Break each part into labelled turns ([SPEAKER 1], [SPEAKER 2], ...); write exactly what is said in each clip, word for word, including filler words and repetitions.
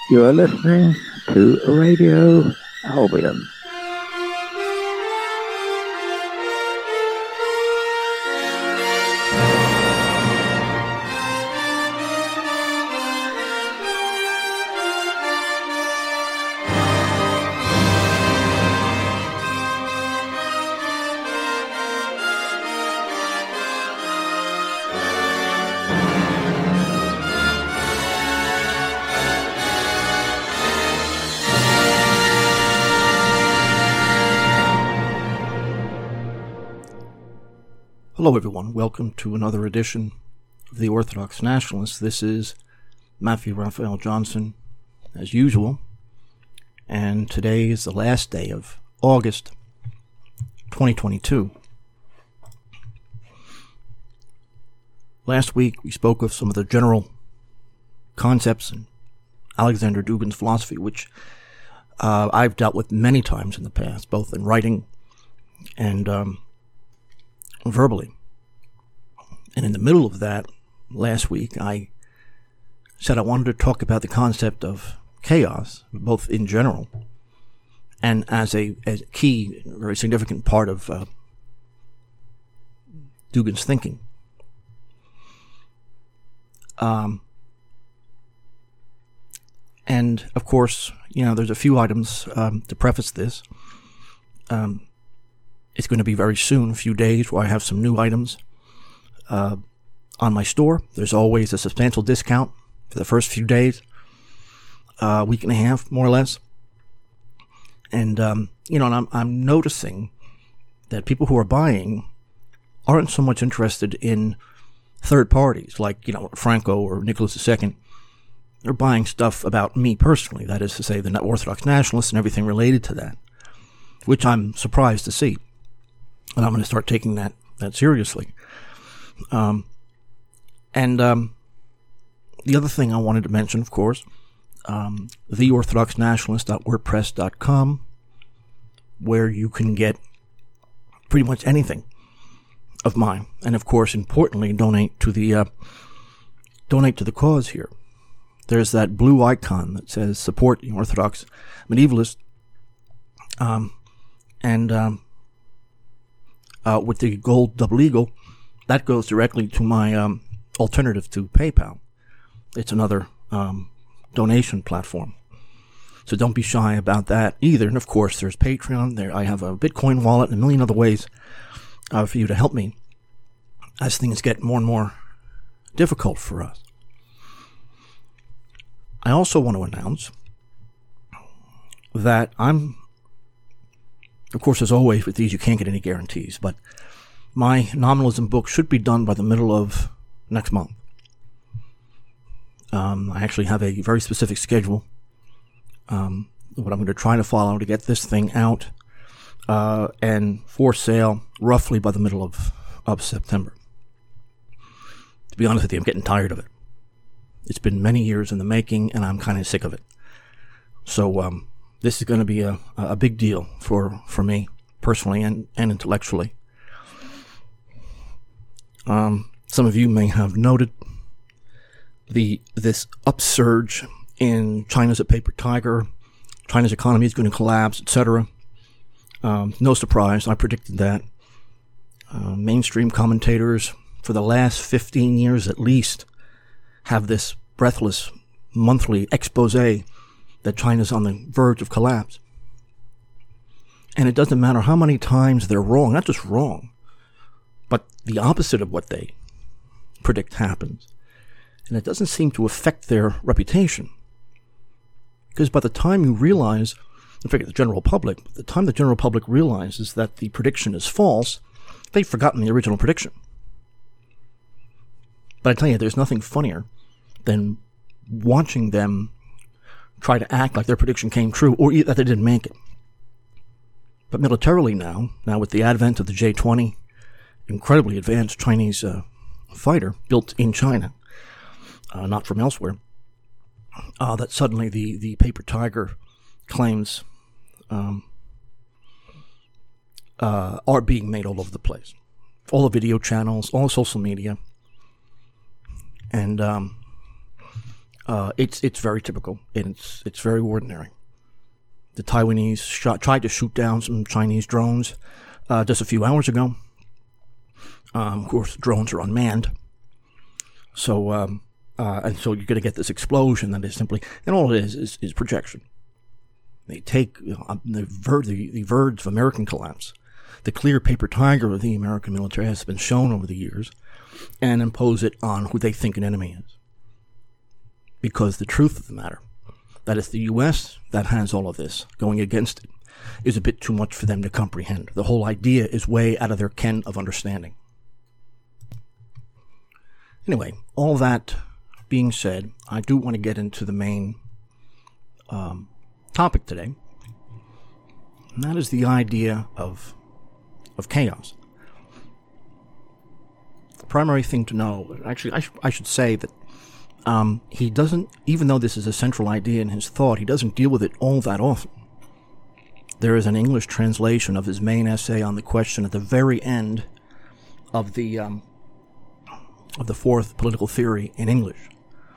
[SPEAKER 1] You are listening to Radio Albion.
[SPEAKER 2] Hello everyone, welcome to another edition of The Orthodox Nationalist. This is Matthew Raphael Johnson, as usual, and today is the last day of August twenty twenty-two. Last week we spoke of some of the general concepts in Alexander Dugin's philosophy, which uh, I've dealt with many times in the past, both in writing and um, verbally. And in the middle of that, last week, I said I wanted to talk about the concept of chaos, both in general and as a, as a key, very significant part of uh, Dugin's thinking. Um, and, of course, you know, there's a few items um, to preface this. Um, it's going to be very soon, a few days, where I have some new items Uh, on my store. There's always a substantial discount for the first few days, a uh, week and a half, more or less. And, um, you know, and I'm, I'm noticing that people who are buying aren't so much interested in third parties, like, you know, Franco or Nicholas the Second. They're buying stuff about me personally, that is to say, the Orthodox Nationalists and everything related to that, which I'm surprised to see. And I'm going to start taking that, that seriously. Um, and, um, the other thing I wanted to mention, of course, um, the orthodox nationalist dot wordpress dot com, where you can get pretty much anything of mine. And of course, importantly, donate to the, uh, donate to the cause here. There's that blue icon that says support the Orthodox Medievalist. Um, and, um, uh, with the gold double eagle, that goes directly to my um, alternative to PayPal. It's another um, donation platform. So don't be shy about that either. And of course, there's Patreon. There, I have a Bitcoin wallet and a million other ways uh, for you to help me as things get more and more difficult for us. I also want to announce that I'm, of course, as always with these, you can't get any guarantees, but my nominalism book should be done by the middle of next month. Um, I actually have a very specific schedule, um, what I'm going to try to follow to get this thing out uh, and for sale roughly by the middle of, of September. To be honest with you, I'm getting tired of it. It's been many years in the making, and I'm kind of sick of it. So um, this is going to be a, a big deal for, for me, personally and, and intellectually. Um, some of you may have noted the this upsurge in China's a paper tiger, China's economy is going to collapse, et cetera. Um, no surprise, I predicted that. Uh, mainstream commentators for the last fifteen years at least have this breathless monthly expose that China's on the verge of collapse. And it doesn't matter how many times they're wrong, not just wrong, but the opposite of what they predict happens. And it doesn't seem to affect their reputation. Because by the time you realize, in fact, the general public, by the time the general public realizes that the prediction is false, they've forgotten the original prediction. But I tell you, there's nothing funnier than watching them try to act like their prediction came true, or that they didn't make it. But militarily now, now with the advent of the J twenty, incredibly advanced Chinese uh, fighter built in China, uh, not from elsewhere, uh, that suddenly the, the paper tiger claims um, uh, are being made all over the place. All the video channels, all social media. And um, Uh, it's it's very typical, and it's it's very ordinary. The Taiwanese shot, tried to shoot down some Chinese drones uh, just a few hours ago. Um, of course, drones are unmanned, so um, uh, and so you're going to get this explosion that is simply, and all it is is, is projection. They take you know, the, ver- the the verge of American collapse, the clear paper tiger of the American military has been shown over the years, and impose it on who they think an enemy is. Because the truth of the matter, that it's the U S that has all of this going against it, is a bit too much for them to comprehend. The whole idea is way out of their ken of understanding. Anyway, all that being said, I do want to get into the main um, topic today, and that is the idea of of chaos. The primary thing to know, actually, I, sh- I should say that Um, he doesn't, even though this is a central idea in his thought, he doesn't deal with it all that often. There is an English translation of his main essay on the question at the very end of the um, of the fourth political theory in English.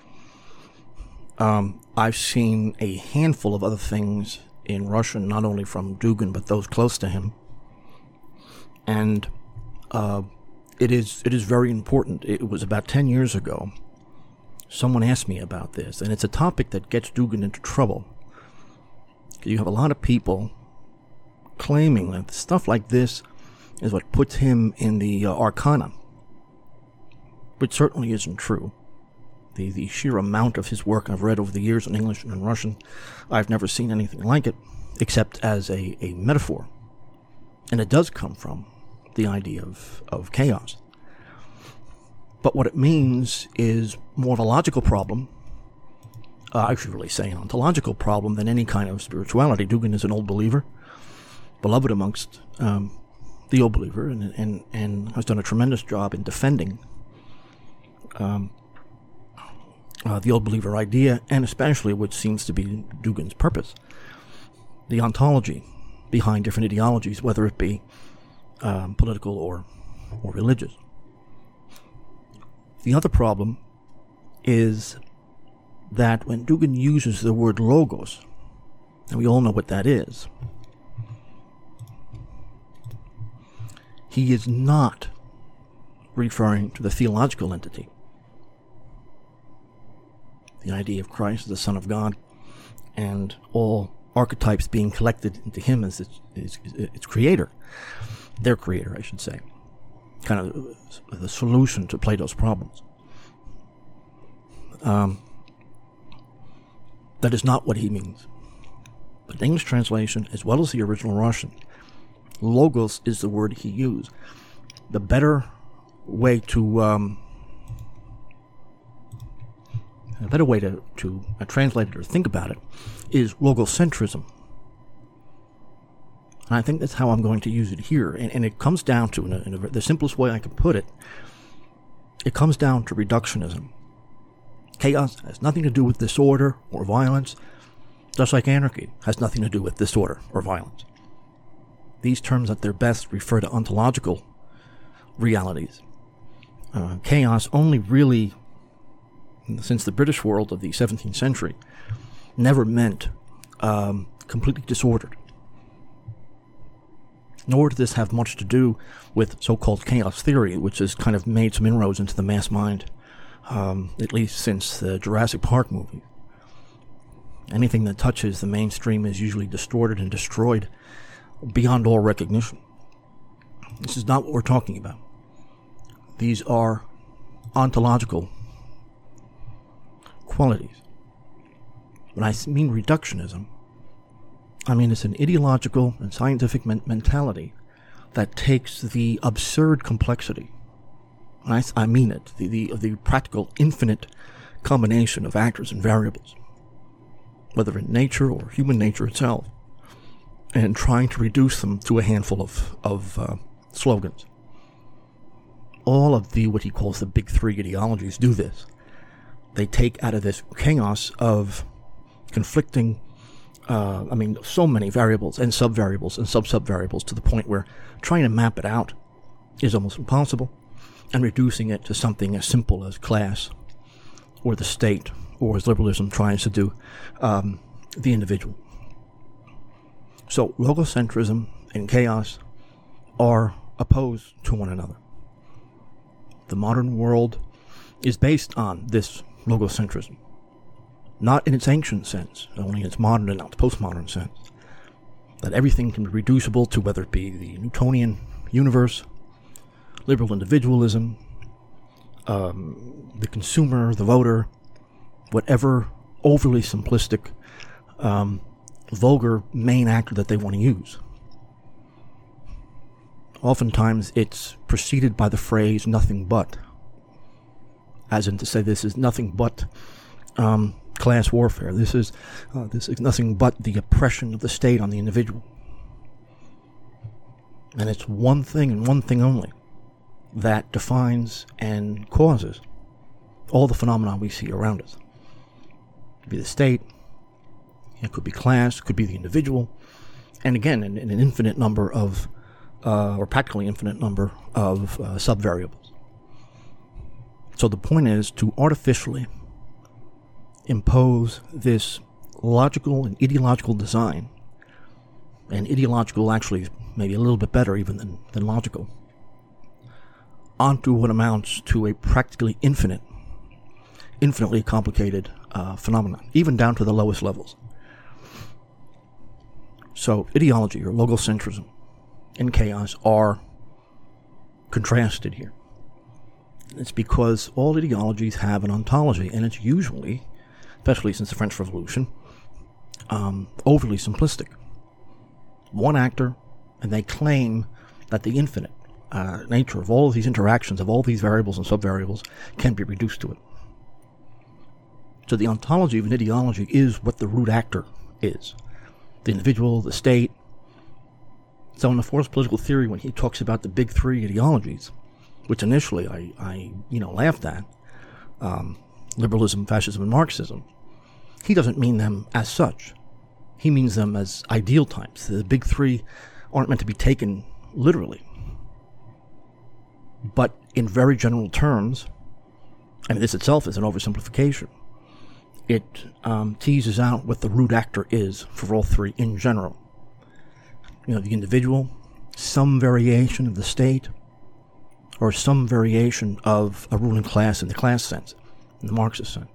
[SPEAKER 2] Um, I've seen a handful of other things in Russian, not only from Dugin but those close to him, and uh, it is it is very important. It was about ten years ago. Someone asked me about this, and it's a topic that gets Dugin into trouble. You have a lot of people claiming that stuff like this is what puts him in the uh, arcana, which certainly isn't true. The, the sheer amount of his work I've read over the years in English and in Russian, I've never seen anything like it, except as a, a metaphor. And it does come from the idea of, of chaos. But what it means is more of a logical problem. Uh, I should really say an ontological problem than any kind of spirituality. Dugin is an old believer, beloved amongst um, the old believer, and, and, and has done a tremendous job in defending um, uh, the old believer idea, and especially what seems to be Dugin's purpose, the ontology behind different ideologies, whether it be um, political or or religious. The other problem is that when Dugin uses the word logos, and we all know what that is, he is not referring to the theological entity, the idea of Christ as the Son of God, and all archetypes being collected into him as its, its, its creator, their creator, I should say. Kind of the solution to Plato's problems. Um, that is not what he means. But the English translation, as well as the original Russian, logos is the word he used. The better way to um, a better way to, to uh, translate it or think about it is logocentrism. And I think that's how I'm going to use it here. And, and it comes down to, in, a, in a, the simplest way I can put it, it comes down to reductionism. Chaos has nothing to do with disorder or violence, just like anarchy has nothing to do with disorder or violence. These terms at their best refer to ontological realities. Uh, chaos only really, since the British world of the seventeenth century, never meant um, completely disordered. Nor did this have much to do with so-called chaos theory, which has kind of made some inroads into the mass mind, um, at least since the Jurassic Park movie. Anything that touches the mainstream is usually distorted and destroyed beyond all recognition. This is not what we're talking about. These are ontological qualities. When I mean reductionism, I mean it's an ideological and scientific men- mentality that takes the absurd complexity, and I, I mean it, the, the, the practical infinite combination of actors and variables, whether in nature or human nature itself, and trying to reduce them to a handful of, of uh, slogans. All of the, what he calls the big three ideologies, do this. They take out of this chaos of conflicting, uh, I mean, so many variables and subvariables and sub-subvariables to the point where trying to map it out is almost impossible, and reducing it to something as simple as class or the state or as liberalism tries to do, um, the individual. So logocentrism and chaos are opposed to one another. The modern world is based on this logocentrism, not in its ancient sense, only in its modern and not the postmodern sense, that everything can be reducible to whether it be the Newtonian universe, liberal individualism, um, the consumer, the voter, whatever overly simplistic, um, vulgar main actor that they want to use. Oftentimes it's preceded by the phrase nothing but, as in to say this is nothing but um, class warfare. This is uh, this is nothing but the oppression of the state on the individual. And it's one thing and one thing only that defines and causes all the phenomena we see around us. It could be the state, it could be class, it could be the individual, and again, in, in an infinite number of, uh, or practically infinite number of uh, sub-variables. So the point is to artificially impose this logical and ideological design, and ideological actually maybe a little bit better even than, than logical, onto what amounts to a practically infinite, infinitely complicated uh, phenomenon, even down to the lowest levels. So ideology or logocentrism and chaos are contrasted here. It's because all ideologies have an ontology, and it's usually, especially since the French Revolution, um, overly simplistic. One actor, and they claim that the infinite uh, nature of all of these interactions, of all these variables and subvariables, can be reduced to it. So the ontology of an ideology is what the root actor is. The individual, the state. So in the forced political theory, when he talks about the big three ideologies, which initially I, I you know, laughed at, um, liberalism, fascism, and Marxism, he doesn't mean them as such. He means them as ideal types. The big three aren't meant to be taken literally. But in very general terms, I mean, this itself is an oversimplification. It um, teases out what the root actor is for all three in general. You know, the individual, some variation of the state, or some variation of a ruling class in the class sense, in the Marxist sense.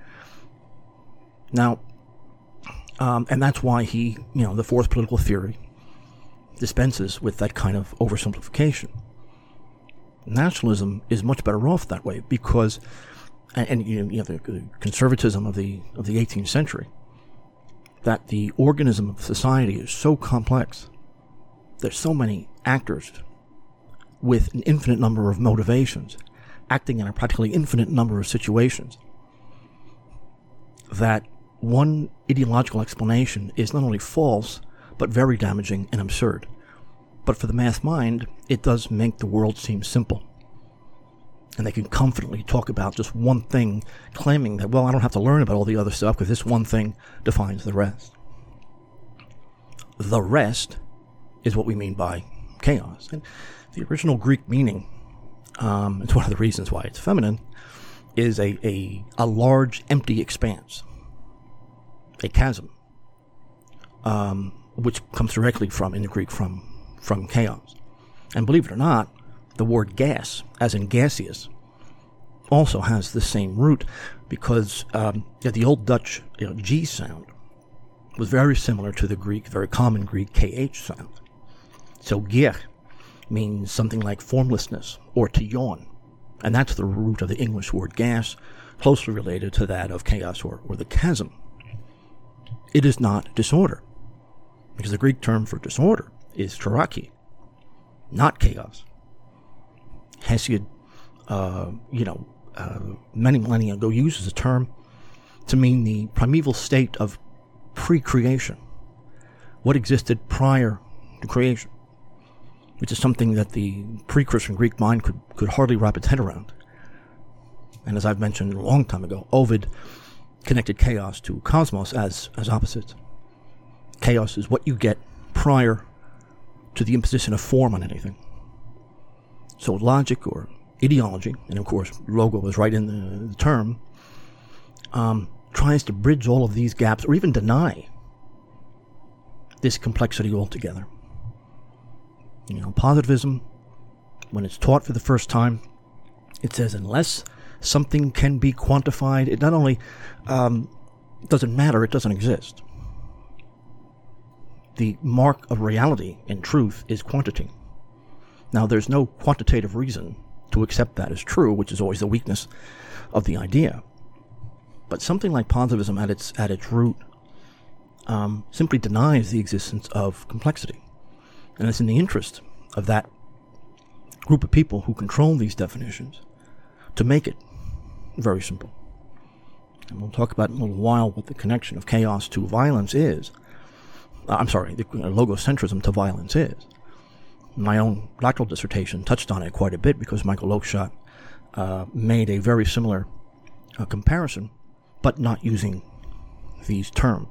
[SPEAKER 2] Now, um, and that's why he, you know, the fourth political theory dispenses with that kind of oversimplification. Nationalism is much better off that way because, and, and you know, the conservatism of the of the eighteenth century, that the organism of society is so complex. There's so many actors with an infinite number of motivations, acting in a practically infinite number of situations, that one ideological explanation is not only false, but very damaging and absurd. But for the mass mind, it does make the world seem simple. And they can confidently talk about just one thing, claiming that, well, I don't have to learn about all the other stuff because this one thing defines the rest. The rest is what we mean by chaos. And the original Greek meaning, um, it's one of the reasons why it's feminine, is a, a, a large empty expanse, a chasm, um, which comes directly from, in the Greek, from, from chaos. And believe it or not, the word gas, as in gaseous, also has the same root because um, yeah, the Old Dutch you know, G sound was very similar to the Greek, very common Greek K H sound. So gier means something like formlessness or to yawn. And that's the root of the English word gas, closely related to that of chaos or, or the chasm. It is not disorder, because the Greek term for disorder is terarchy, not chaos. Hesiod, uh, you know, uh, many millennia ago uses the term to mean the primeval state of pre-creation, what existed prior to creation, which is something that the pre-Christian Greek mind could, could hardly wrap its head around. And as I've mentioned a long time ago, Ovid connected chaos to cosmos as, as opposites. Chaos is what you get prior to the imposition of form on anything. So logic or ideology, and of course logo is right in the, the term, um, tries to bridge all of these gaps or even deny this complexity altogether. You know, positivism, when it's taught for the first time, it says unless something can be quantified, it not only um, doesn't matter, it doesn't exist. The mark of reality and truth is quantity. Now, there's no quantitative reason to accept that as true, which is always the weakness of the idea. But something like positivism at its at its root um, simply denies the existence of complexity. And it's in the interest of that group of people who control these definitions to make it very simple. And we'll talk about in a little while what the connection of chaos to violence is. Uh, I'm sorry, the logocentrism to violence is. My own doctoral dissertation touched on it quite a bit because Michael Oakeshott uh, made a very similar uh, comparison, but not using these terms.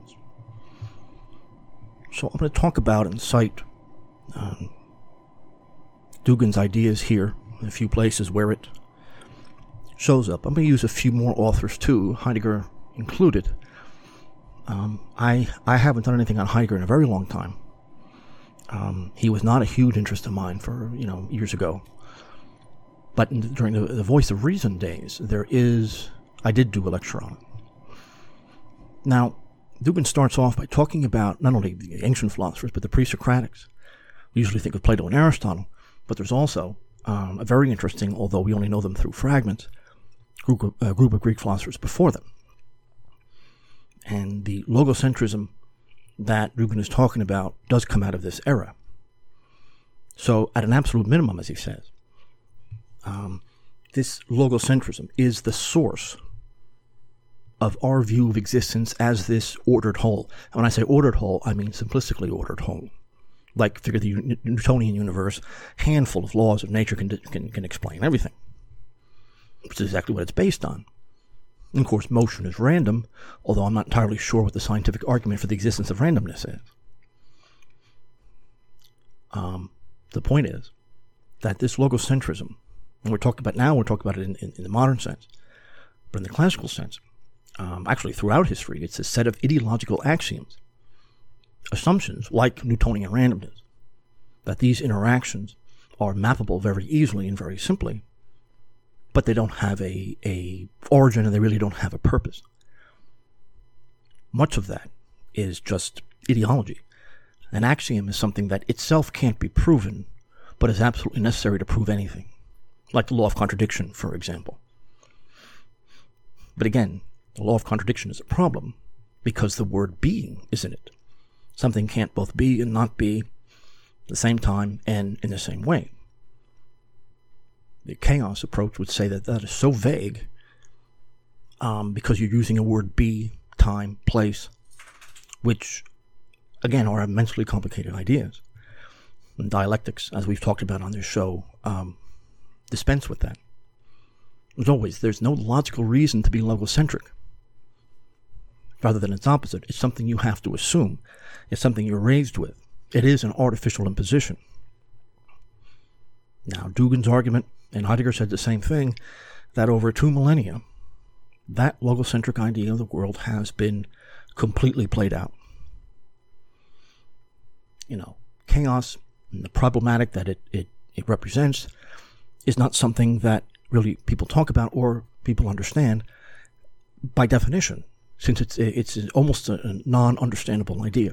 [SPEAKER 2] So I'm going to talk about and cite um, Dugin's ideas here in a few places where it shows up. I'm going to use a few more authors too, Heidegger included. Um, I I haven't done anything on Heidegger in a very long time. Um, he was not a huge interest of mine for, you know, years ago. But in, during the, the Voice of Reason days, there is, I did do a lecture on it. Now, Dugin starts off by talking about not only the ancient philosophers, but the pre-Socratics. We usually think of Plato and Aristotle, but there's also um, a very interesting, although we only know them through fragments, group of, uh, group of Greek philosophers before them. And the logocentrism that Dugin is talking about does come out of this era. So, at an absolute minimum, as he says, um, this logocentrism is the source of our view of existence as this ordered whole. And when I say ordered whole, I mean simplistically ordered whole. Like, figure the Newtonian universe, handful of laws of nature can, can, can explain everything, which is exactly what it's based on. And of course, motion is random, although I'm not entirely sure what the scientific argument for the existence of randomness is. Um, the point is that this logocentrism, and we're talking about now, we're talking about it in, in, in the modern sense, but in the classical sense, um, actually throughout history, it's a set of ideological axioms, assumptions like Newtonian randomness, that these interactions are mappable very easily and very simply, but they don't have a, a origin and they really don't have a purpose. Much of that is just ideology. An axiom is something that itself can't be proven, but is absolutely necessary to prove anything, like the law of contradiction, for example. But again, the law of contradiction is a problem because the word being is in it. Something can't both be and not be at the same time and in the same way. The chaos approach would say that that is so vague um, because you're using a word be, time, place, which, again, are immensely complicated ideas. And dialectics, as we've talked about on this show, um, dispense with that. As always, there's no logical reason to be logocentric. Rather than its opposite, it's something you have to assume. It's something you're raised with. It is an artificial imposition. Now, Dugin's argument, and Heidegger said the same thing, that over two millennia, that logocentric idea of the world has been completely played out. You know, chaos and the problematic that it, it, it represents is not something that really people talk about or people understand by definition, since it's it's almost a non-understandable idea.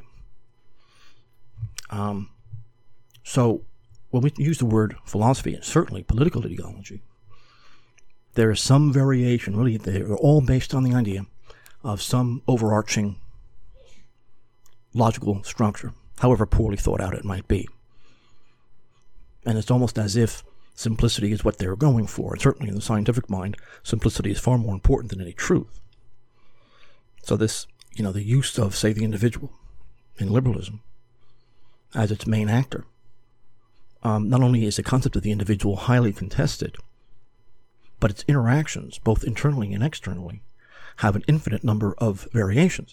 [SPEAKER 2] Um, so, when we use the word philosophy, and certainly political ideology, there is some variation, really, they're all based on the idea of some overarching logical structure, however poorly thought out it might be. And it's almost as if simplicity is what they're going for. And certainly in the scientific mind, simplicity is far more important than any truth. So this, you know, the use of, say, the individual in liberalism as its main actor, Um, not only is the concept of the individual highly contested, but its interactions, both internally and externally, have an infinite number of variations.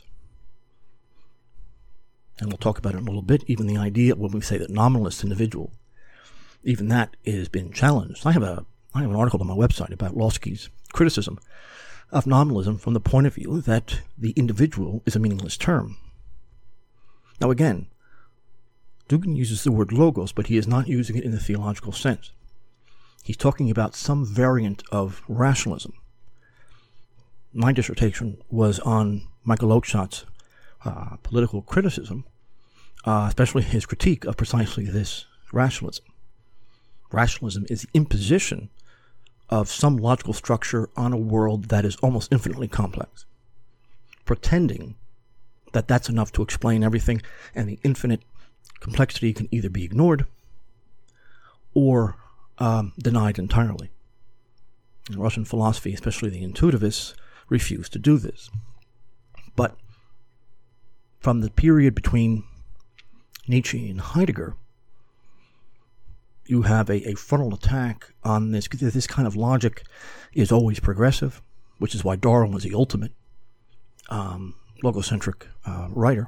[SPEAKER 2] And we'll talk about it in a little bit. Even the idea, when we say that nominalist individual, even that has been challenged. I have a I have an article on my website about Lossky's criticism of nominalism from the point of view that the individual is a meaningless term. Now again, Dugin uses the word logos, but he is not using it in the theological sense. He's talking about some variant of rationalism. My dissertation was on Michael Oakeshott's uh, political criticism, uh, especially his critique of precisely this rationalism. Rationalism is the imposition of some logical structure on a world that is almost infinitely complex, pretending that that's enough to explain everything, and the infinite complexity can either be ignored or um, denied entirely. In Russian philosophy, especially the intuitivists, refuse to do this. But from the period between Nietzsche and Heidegger, you have a, a frontal attack on this. This kind of logic is always progressive, which is why Darwin was the ultimate um, logocentric uh, writer.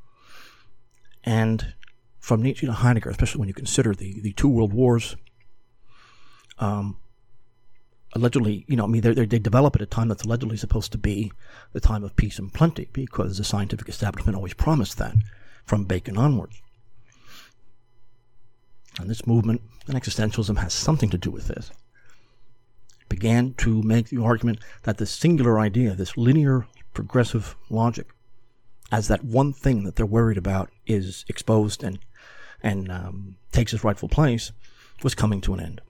[SPEAKER 2] And from Nietzsche to Heidegger, especially when you consider the, the two world wars, um, allegedly, you know, I mean, they they develop at a time that's allegedly supposed to be the time of peace and plenty, because the scientific establishment always promised that from Bacon onwards. And this movement, and existentialism, has something to do with this. It began to make the argument that this singular idea, this linear progressive logic, as that one thing that they're worried about is exposed and and um, takes its rightful place, was coming to an end.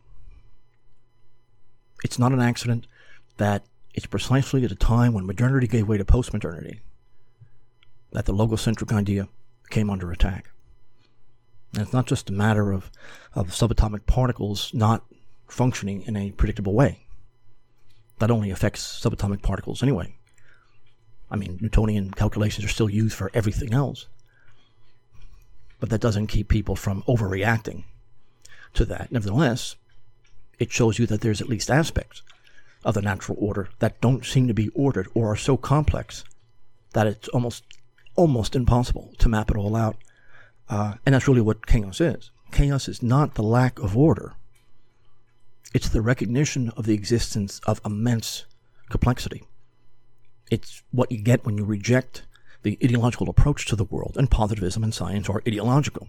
[SPEAKER 2] It's not an accident that it's precisely at a time when modernity gave way to postmodernity that the logocentric idea came under attack. And it's not just a matter of, of subatomic particles not functioning in a predictable way. That only affects subatomic particles anyway. I mean, Newtonian calculations are still used for everything else. But that doesn't keep people from overreacting to that. Nevertheless, it shows you that there's at least aspects of the natural order that don't seem to be ordered or are so complex that it's almost almost impossible to map it all out. Uh, and that's really what chaos is. Chaos is not the lack of order. It's the recognition of the existence of immense complexity. It's what you get when you reject the ideological approach to the world, and positivism and science are ideological.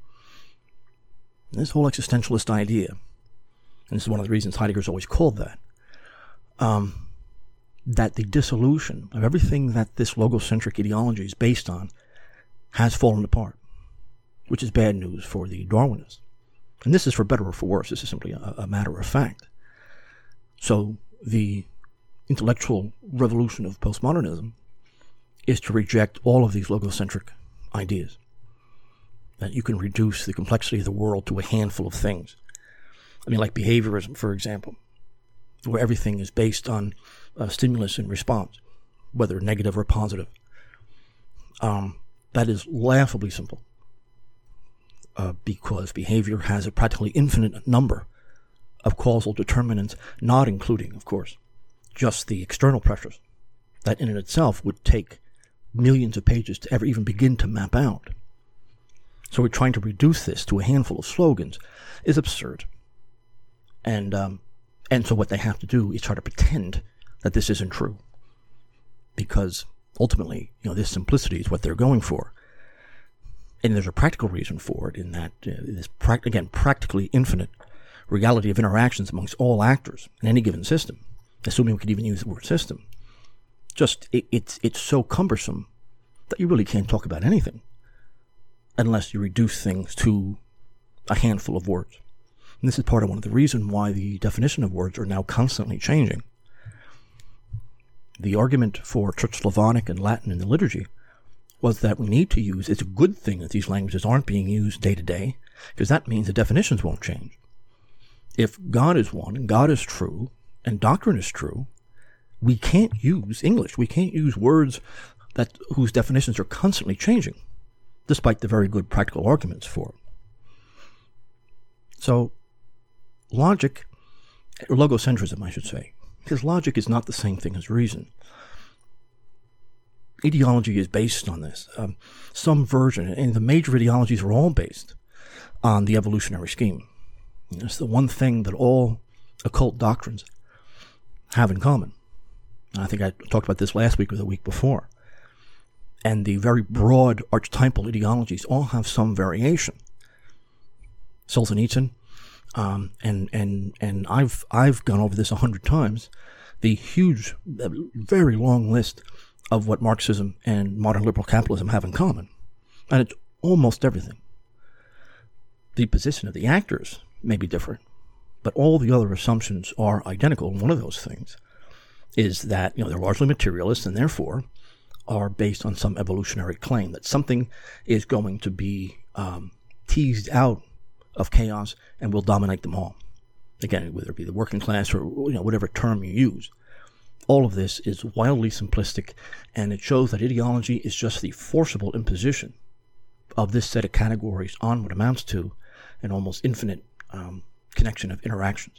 [SPEAKER 2] And this whole existentialist idea, and this is one of the reasons Heidegger's always called that, um, that the dissolution of everything that this logocentric ideology is based on has fallen apart, which is bad news for the Darwinists. And this is for better or for worse. This is simply a, a matter of fact. So the intellectual revolution of postmodernism is to reject all of these logocentric ideas, that you can reduce the complexity of the world to a handful of things. I mean, like behaviorism, for example, where everything is based on uh, stimulus and response, whether negative or positive. Um, that is laughably simple, uh, because behavior has a practically infinite number of causal determinants, not including, of course, just the external pressures that in and itself would take millions of pages to ever even begin to map out. So we're trying to reduce this to a handful of slogans is absurd. And um, and so what they have to do is try to pretend that this isn't true, because ultimately, you know, this simplicity is what they're going for. And there's a practical reason for it, in that uh, this pra- again practically infinite reality of interactions amongst all actors in any given system, assuming we could even use the word system. Just it, it's it's so cumbersome that you really can't talk about anything unless you reduce things to a handful of words. And this is part of one of the reasons why the definition of words are now constantly changing. The argument for Church Slavonic and Latin in the liturgy was that we need to use, it's a good thing that these languages aren't being used day to day, because that means the definitions won't change. If God is one, and God is true, and doctrine is true, we can't use English. We can't use words that whose definitions are constantly changing, despite the very good practical arguments for it. So, logic, or logocentrism, I should say, because logic is not the same thing as reason. Ideology is based on this. Um, some version, and the major ideologies are all based on the evolutionary scheme. It's the one thing that all occult doctrines have in common. I think I talked about this last week or the week before. And the very broad archetypal ideologies all have some variation. Solzhenitsyn, um, and and and I've I've gone over this a hundred times. The huge, very long list of what Marxism and modern liberal capitalism have in common, and it's almost everything. The position of the actors may be different, but all the other assumptions are identical. And one of those things is that, you know, they're largely materialist and therefore are based on some evolutionary claim that something is going to be um, teased out of chaos and will dominate them all. Again, whether it be the working class or, you know, whatever term you use. All of this is wildly simplistic, and it shows that ideology is just the forcible imposition of this set of categories on what amounts to an almost infinite um, connection of interactions.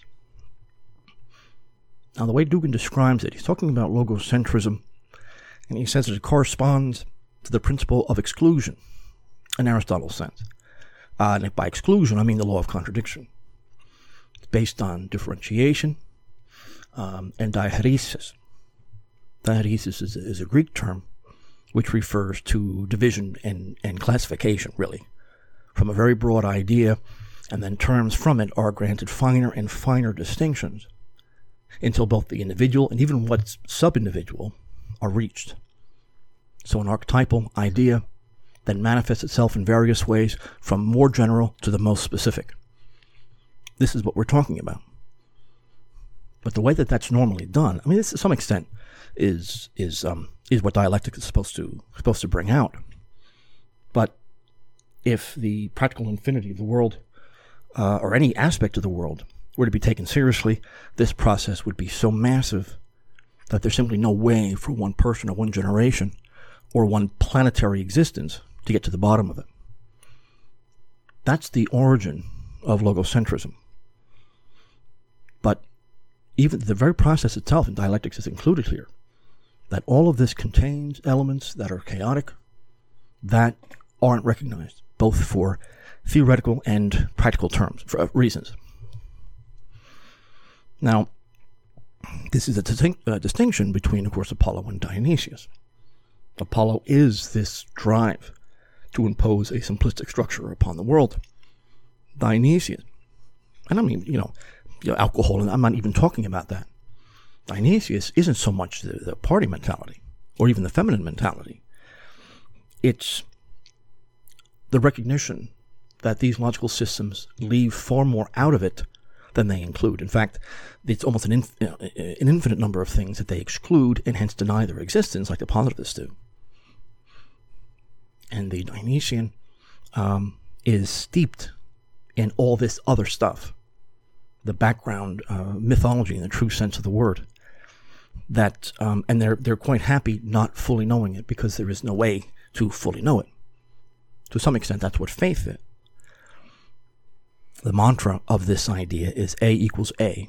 [SPEAKER 2] Now, the way Dugin describes it, he's talking about logocentrism, and he says that it corresponds to the principle of exclusion in Aristotle's sense. Uh, and by exclusion, I mean the law of contradiction. It's based on differentiation um, and diaheresis. Diaheresis is, is a Greek term which refers to division and, and classification, really, from a very broad idea, and then terms from it are granted finer and finer distinctions until both the individual and even what's sub-individual are reached. So an archetypal idea that manifests itself in various ways from more general to the most specific. This is what we're talking about. But the way that that's normally done, I mean, this to some extent is is um, is what dialectics is supposed to supposed to bring out. But if the practical infinity of the world, uh, or any aspect of the world, were to be taken seriously, this process would be so massive that there's simply no way for one person or one generation or one planetary existence to get to the bottom of it. That's the origin of logocentrism. But even the very process itself in dialectics is included here, that all of this contains elements that are chaotic, that aren't recognized, both for theoretical and practical terms, for uh, reasons. Now, this is a distinct, uh, distinction between, of course, Apollo and Dionysius. Apollo is this drive to impose a simplistic structure upon the world. Dionysius, and I mean, you know, you know, alcohol, and I'm not even talking about that. Dionysius isn't so much the, the party mentality, or even the feminine mentality. It's the recognition that these logical systems leave far more out of it than they include. In fact, it's almost an, inf- you know, an infinite number of things that they exclude and hence deny their existence, like the positivists do. And the Dionysian um, is steeped in all this other stuff, the background uh, mythology in the true sense of the word. That um, and they're they're quite happy not fully knowing it because there is no way to fully know it. To some extent, that's what faith is. The mantra of this idea is A equals A,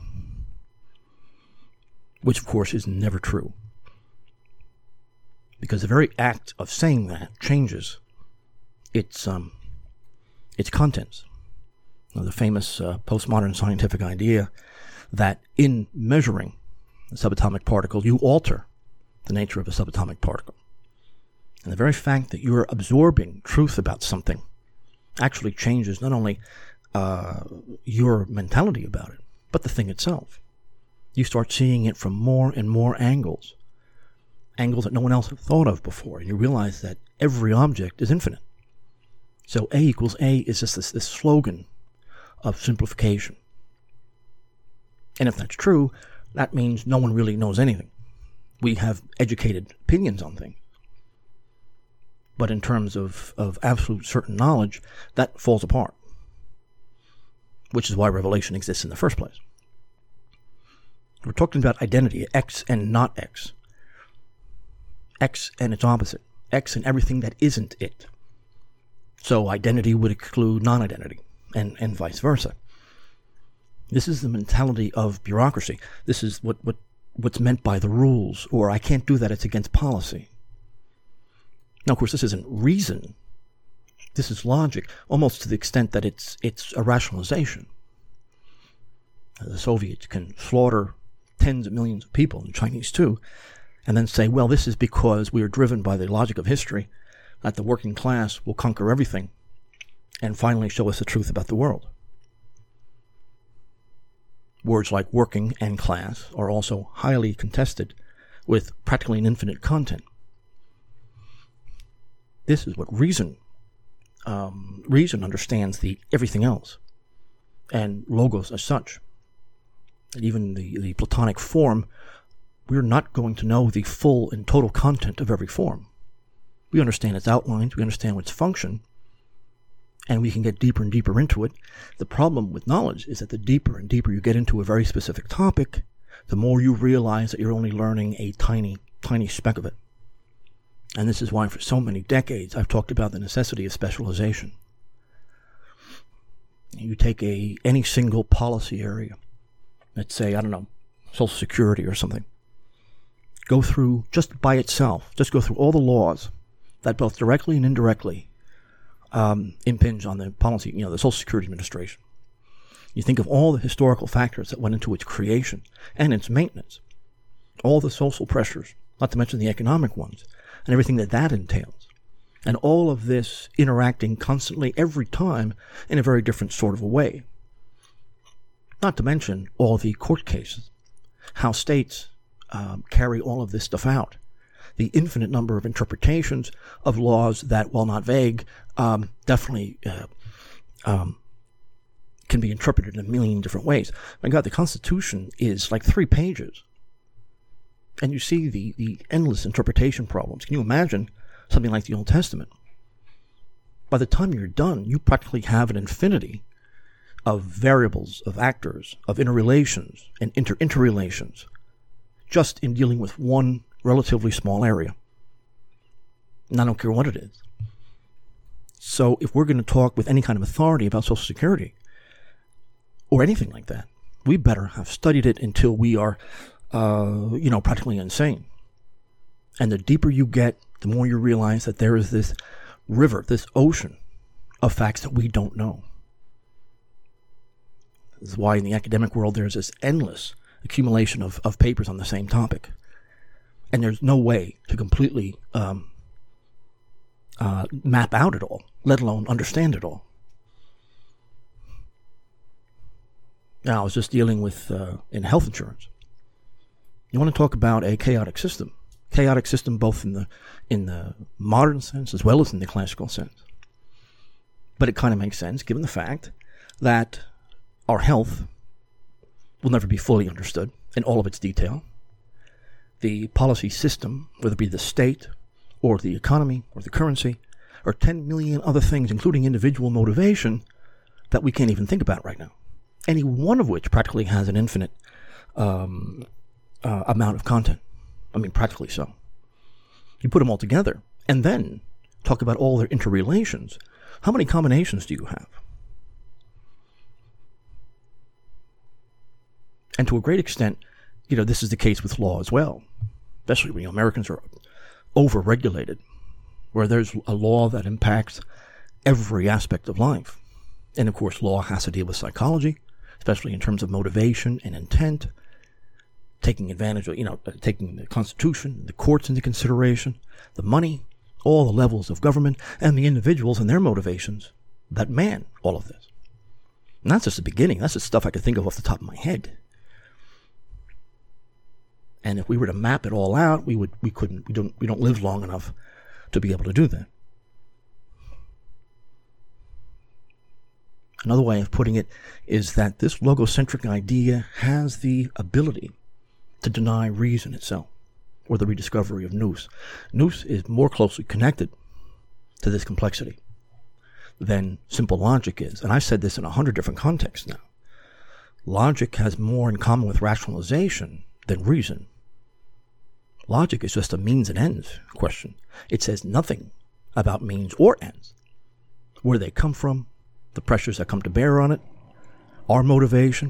[SPEAKER 2] which of course is never true. Because the very act of saying that changes its um, its contents. Now, the famous uh, postmodern scientific idea that in measuring a subatomic particle, you alter the nature of a subatomic particle. And the very fact that you're absorbing truth about something actually changes not only uh, your mentality about it, but the thing itself. You start seeing it from more and more angles, angles that no one else had thought of before, and you realize that every object is infinite. So A equals A is just this, this slogan of simplification. And if that's true, that means no one really knows anything. We have educated opinions on things. But in terms of, of absolute certain knowledge, that falls apart. Which is why revelation exists in the first place. We're talking about identity, X and not X. X and its opposite. X and everything that isn't it. So identity would exclude non-identity, and, and vice versa. This is the mentality of bureaucracy. This is what, what what's meant by the rules, or I can't do that, it's against policy. Now, of course, this isn't reason. This is logic, almost to the extent that it's it's a rationalization. The Soviets can slaughter tens of millions of people, and the Chinese too, and then say, well, this is because we are driven by the logic of history, that the working class will conquer everything and finally show us the truth about the world. Words like working and class are also highly contested with practically an infinite content. This is what reason, um, reason understands the everything else, and logos as such. And even the, the Platonic form, we're not going to know the full and total content of every form. We understand its outlines, we understand its function, and we can get deeper and deeper into it. The problem with knowledge is that the deeper and deeper you get into a very specific topic, the more you realize that you're only learning a tiny, tiny speck of it. And this is why for so many decades I've talked about the necessity of specialization. You take a any single policy area, let's say, I don't know, Social Security or something. Go through, just by itself, just go through all the laws that both directly and indirectly um, impinge on the policy, you know, the Social Security Administration. You think of all the historical factors that went into its creation and its maintenance, all the social pressures, not to mention the economic ones, and everything that that entails. And all of this interacting constantly every time in a very different sort of a way. Not to mention all the court cases, how states um, carry all of this stuff out, the infinite number of interpretations of laws that, while not vague, um, definitely uh, um, can be interpreted in a million different ways. My God, the Constitution is like three pages. And you see the, the endless interpretation problems. Can you imagine something like the Old Testament? By the time you're done, you practically have an infinity of variables, of actors, of interrelations and inter interrelations, just in dealing with one relatively small area. And I don't care what it is. So if we're going to talk with any kind of authority about Social Security, or anything like that, we better have studied it until we are, uh, you know, practically insane. And the deeper you get, the more you realize that there is this river, this ocean of facts that we don't know. This is why in the academic world there's this endless accumulation of, of papers on the same topic. And there's no way to completely um, uh, map out it all, let alone understand it all. Now, I was just dealing with, uh, in health insurance. You want to talk about a chaotic system. Chaotic system both in the in the modern sense as well as in the classical sense. But it kind of makes sense given the fact that our health will never be fully understood in all of its detail. The policy system, whether it be the state or the economy or the currency, or ten million other things, including individual motivation, that we can't even think about right now. Any one of which practically has an infinite um, uh, amount of content. I mean, practically so. You put them all together, and then talk about all their interrelations. How many combinations do you have? And to a great extent, you know, this is the case with law as well. Especially when, you know, Americans are over-regulated, where there's a law that impacts every aspect of life. And of course, law has to deal with psychology, especially in terms of motivation and intent, taking advantage of, you know, taking the Constitution, the courts into consideration, the money, all the levels of government, and the individuals and their motivations that man all of this. And that's just the beginning. That's just stuff I could think of off the top of my head. And if we were to map it all out, we would, we couldn't, we don't, we don't live long enough to be able to do that. Another way of putting it is that this logocentric idea has the ability to deny reason itself, or the rediscovery of nous. Nous is more closely connected to this complexity than simple logic is. And I've said this in a hundred different contexts now. Logic has more in common with rationalization than reason. Logic is just a means and ends question. It says nothing about means or ends. Where they come from, the pressures that come to bear on it, our motivation.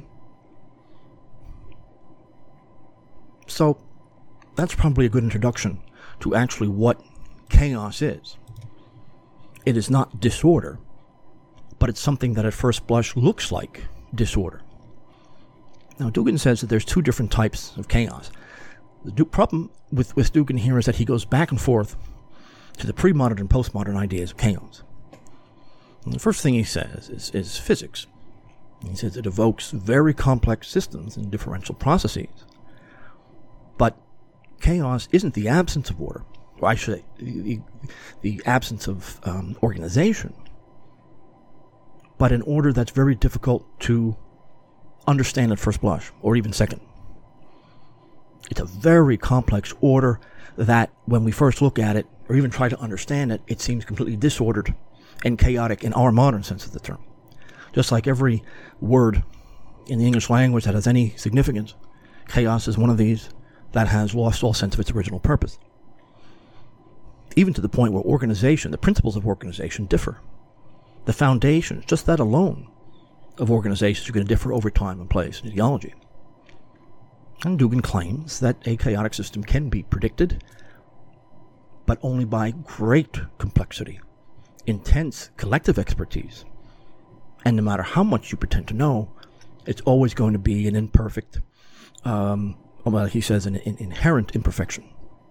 [SPEAKER 2] So that's probably a good introduction to actually what chaos is. It is not disorder, but it's something that at first blush looks like disorder. Now, Dugin says that there's two different types of chaos. The du- problem with, with Dugin here is that he goes back and forth to the pre-modern and post-modern ideas of chaos. And the first thing he says is, is physics. He says it evokes very complex systems and differential processes. But chaos isn't the absence of order, or I should say, the, the absence of um, organization, but an order that's very difficult to understand at first blush, or even second. It's a very complex order that, when we first look at it, or even try to understand it, it seems completely disordered and chaotic in our modern sense of the term. Just like every word in the English language that has any significance, chaos is one of these that has lost all sense of its original purpose. Even to the point where organization, the principles of organization, differ. The foundations, just that alone, of organizations are going to differ over time and place and ideology. And Dugin claims that a chaotic system can be predicted, but only by great complexity, intense collective expertise. And no matter how much you pretend to know, it's always going to be an imperfect, um, well, he says, an, an inherent imperfection.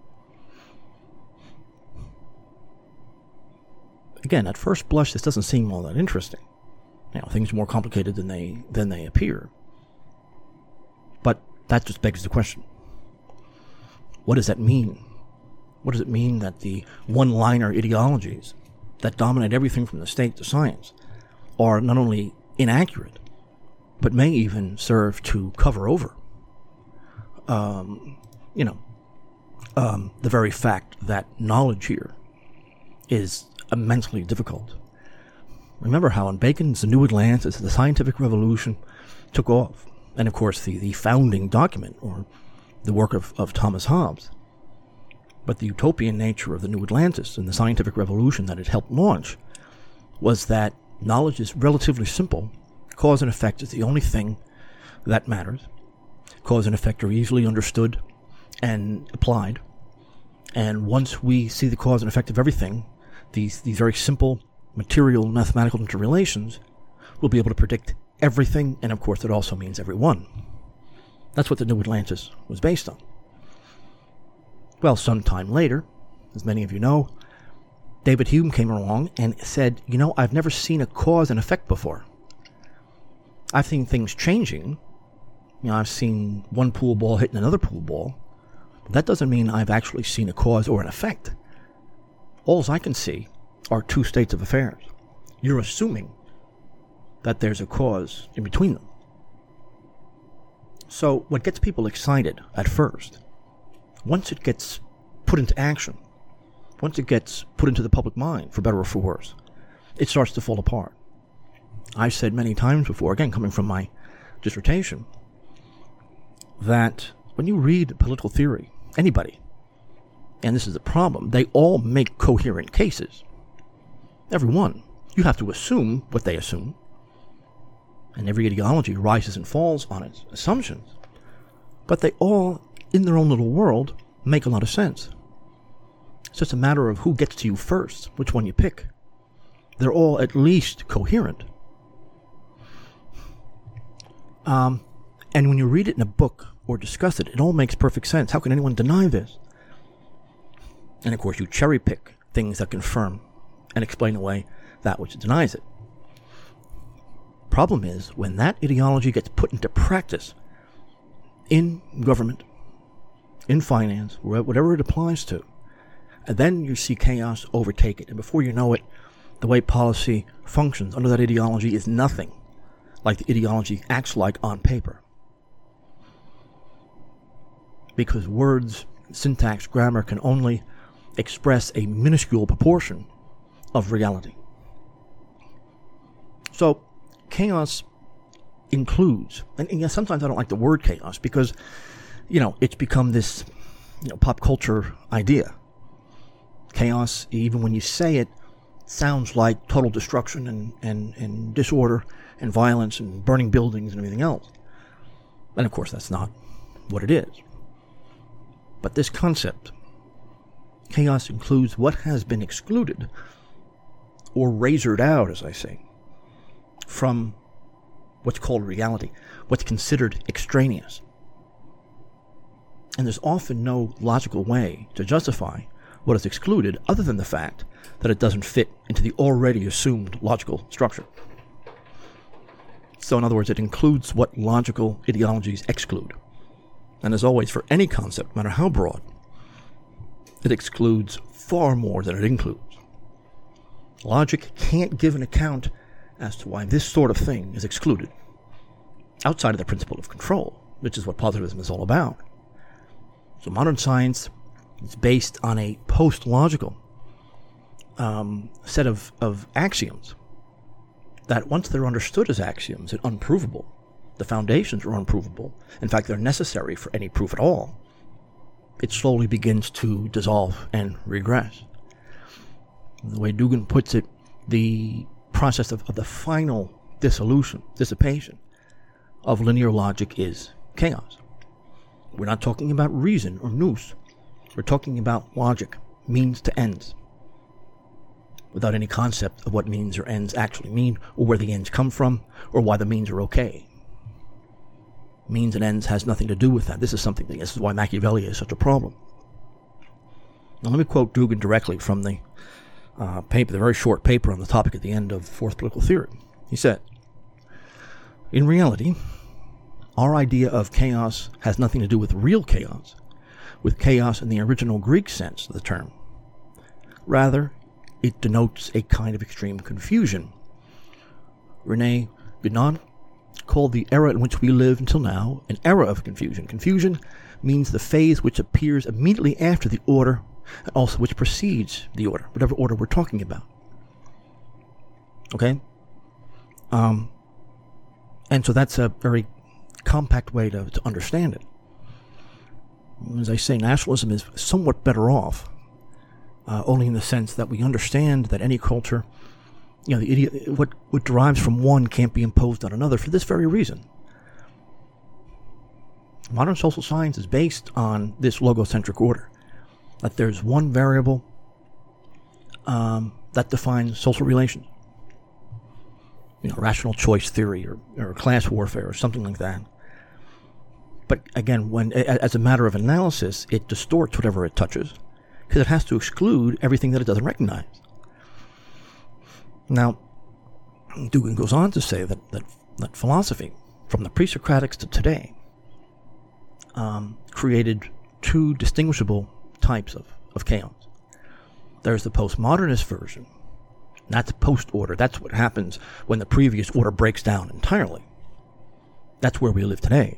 [SPEAKER 2] Again, at first blush, this doesn't seem all that interesting. You know, things are more complicated than they than they appear. But that just begs the question. What does that mean? What does it mean that the one-liner ideologies that dominate everything from the state to science are not only inaccurate, but may even serve to cover over, um, you know, um, the very fact that knowledge here is immensely difficult. Remember how in Bacon's The New Atlantis, the scientific revolution took off, and of course the, the founding document, or the work of, of Thomas Hobbes. But the utopian nature of the New Atlantis and the scientific revolution that it helped launch was that knowledge is relatively simple. Cause and effect is the only thing that matters. Cause and effect are easily understood and applied. And once we see the cause and effect of everything, these, these very simple material mathematical interrelations, we'll be able to predict everything, and of course it also means everyone. That's what the New Atlantis was based on. Well, sometime later, as many of you know, David Hume came along and said, you know, I've never seen a cause and effect before. I've seen things changing. You know, I've seen one pool ball hitting another pool ball. But that doesn't mean I've actually seen a cause or an effect. All I can see are two states of affairs. You're assuming that there's a cause in between them. So what gets people excited at first, once it gets put into action, once it gets put into the public mind, for better or for worse, it starts to fall apart. I've said many times before, again coming from my dissertation, that when you read political theory, anybody, and this is the problem, they all make coherent cases. Every one. You have to assume what they assume, and every ideology rises and falls on its assumptions. But they all, in their own little world, make a lot of sense. It's just a matter of who gets to you first, which one you pick. They're all at least coherent. Um, and when you read it in a book or discuss it, it all makes perfect sense. How can anyone deny this? And of course, you cherry pick things that confirm and explain away that which denies it. Problem is, when that ideology gets put into practice in government, in finance, whatever it applies to, and then you see chaos overtake it. And before you know it, the way policy functions under that ideology is nothing like the ideology acts like on paper. Because words, syntax, grammar can only express a minuscule proportion of reality. So, chaos includes, and, and sometimes I don't like the word chaos because, you know, it's become this, you know, pop culture idea. Chaos, even when you say it, sounds like total destruction and, and, and disorder and violence and burning buildings and everything else. And of course, that's not what it is. But this concept, chaos, includes what has been excluded or razored out, as I say, from what's called reality, what's considered extraneous. And there's often no logical way to justify what is excluded other than the fact that it doesn't fit into the already assumed logical structure. So in other words, it includes what logical ideologies exclude. And as always, for any concept, no matter how broad, it excludes far more than it includes. Logic can't give an account as to why this sort of thing is excluded, outside of the principle of control, which is what positivism is all about. So modern science is based on a post-logical um, set of, of axioms that once they're understood as axioms and unprovable, the foundations are unprovable, in fact they're necessary for any proof at all, it slowly begins to dissolve and regress. The way Dugin puts it, the process of, of the final dissolution, dissipation of linear logic is chaos. We're not talking about reason or nous. We're talking about logic, means to ends, without any concept of what means or ends actually mean, or where the ends come from, or why the means are okay. Means and ends has nothing to do with that. This is something, this is why Machiavelli is such a problem. Now let me quote Dugin directly from the uh, paper, the very short paper on the topic at the end of Fourth Political Theory. He said, "In reality, our idea of chaos has nothing to do with real chaos, with chaos in the original Greek sense of the term. Rather, it denotes a kind of extreme confusion. René Guénon called the era in which we live until now an era of confusion. Confusion means the phase which appears immediately after the order, and also which precedes the order, whatever order we're talking about." Okay? Um, and so that's a very compact way to, to understand it. As I say, nationalism is somewhat better off, uh, only in the sense that we understand that any culture, you know, the idiot, what, what derives from one can't be imposed on another for this very reason. Modern social science is based on this logocentric order, that there's one variable um, that defines social relations. You know, rational choice theory or, or class warfare or something like that. But again, when as a matter of analysis, it distorts whatever it touches, because it has to exclude everything that it doesn't recognize. Now, Dugin goes on to say that, that, that philosophy, from the pre-Socratics to today, um, created two distinguishable types of, of chaos. There's the postmodernist version. That's post-order. That's what happens when the previous order breaks down entirely. That's where we live today.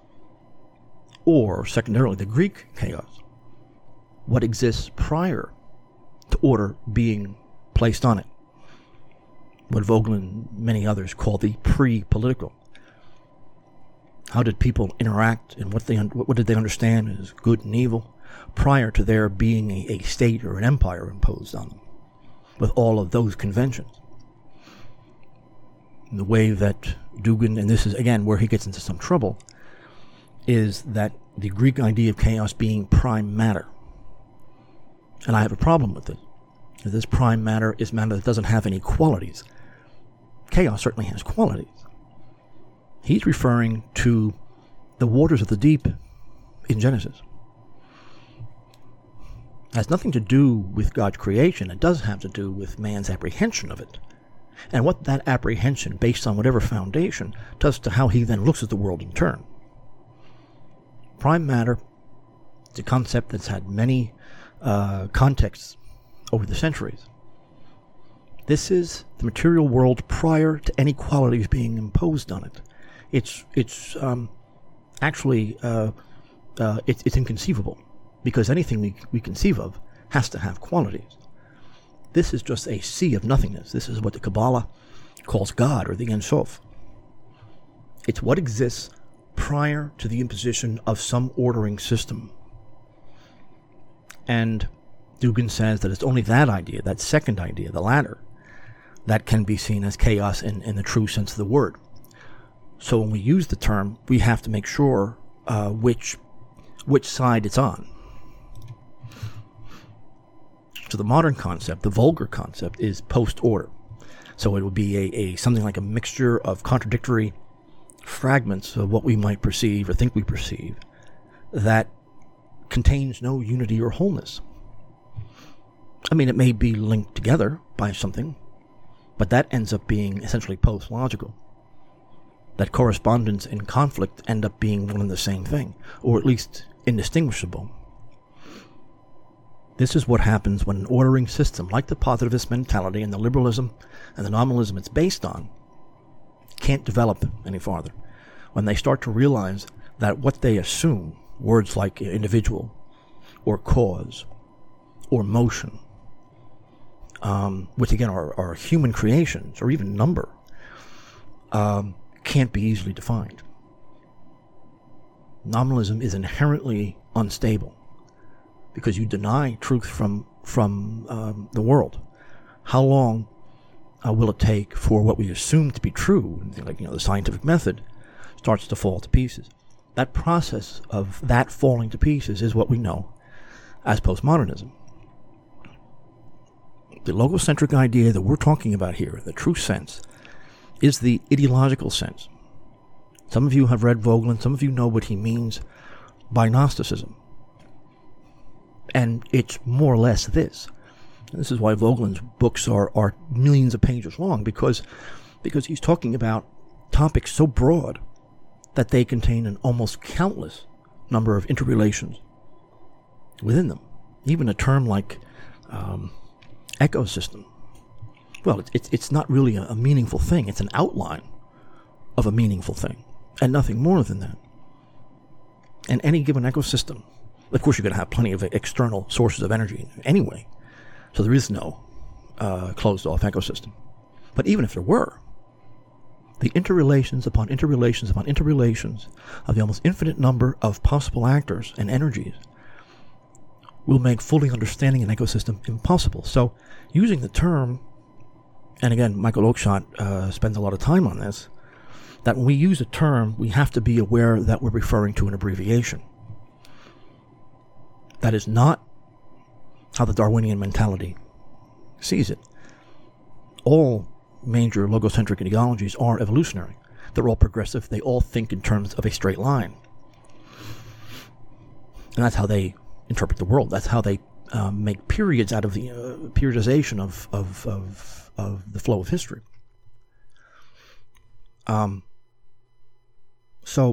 [SPEAKER 2] Or, secondarily, the Greek chaos. What exists prior to order being placed on it. What Vogel and many others call the pre-political. How did people interact, and what they what did they understand as good and evil prior to there being a, a state or an empire imposed on them, with all of those conventions? And the way that Dugin, and this is again where he gets into some trouble, is that the Greek idea of chaos being prime matter. And I have a problem with it. This prime matter is matter that doesn't have any qualities. Chaos certainly has qualities. He's referring to the waters of the deep in Genesis. It has nothing to do with God's creation. It does have to do with man's apprehension of it, and what that apprehension, based on whatever foundation, does to how he then looks at the world in turn. Prime matter is a concept that's had many uh, contexts over the centuries. This is the material world prior to any qualities being imposed on it. It's it's um, actually uh, uh, it's, it's inconceivable, because anything we, we conceive of has to have qualities. This is just a sea of nothingness. This is what the Kabbalah calls God, or the Ein Sof. It's what exists prior to the imposition of some ordering system. And Dugin says that it's only that idea, that second idea, the latter, that can be seen as chaos in, in the true sense of the word. So when we use the term, we have to make sure uh, which which side it's on. So the modern concept, the vulgar concept, is post-order. So it would be a, a something like a mixture of contradictory fragments of what we might perceive or think we perceive that contains no unity or wholeness. I mean, it may be linked together by something, but that ends up being essentially post-logical. That correspondence and conflict end up being one and the same thing, or at least indistinguishable. This is what happens when an ordering system like the positivist mentality and the liberalism and the nominalism it's based on can't develop any farther. When they start to realize that what they assume, words like individual or cause or motion, um, which again are, are human creations or even number, um, can't be easily defined. Nominalism is inherently unstable because you deny truth from from um, the world. How long uh, will it take for what we assume to be true, like you know the scientific method, starts to fall to pieces? That process of that falling to pieces is what we know as postmodernism. The logocentric idea that we're talking about here, the true sense, is the ideological sense. Some of you have read Vogelin, some of you know what he means by Gnosticism. And it's more or less this. And this is why Vogelin's books are, are millions of pages long, because, because he's talking about topics so broad that they contain an almost countless number of interrelations within them. Even a term like um, ecosystem. Well, it's, it's not really a, a meaningful thing. It's an outline of a meaningful thing, and nothing more than that. And any given ecosystem, of course, you're going to have plenty of external sources of energy anyway, so there is no uh, closed-off ecosystem. But even if there were, the interrelations upon interrelations upon interrelations of the almost infinite number of possible actors and energies will make fully understanding an ecosystem impossible. So, using the term, and again, Michael Oakeshott uh, spends a lot of time on this, that when we use a term, we have to be aware that we're referring to an abbreviation. That is not how the Darwinian mentality sees it. All major logocentric ideologies are evolutionary. They're all progressive. They all think in terms of a straight line. And that's how they interpret the world. That's how they um, make periods out of the uh, periodization of, of, of, of the flow of history. Um, so,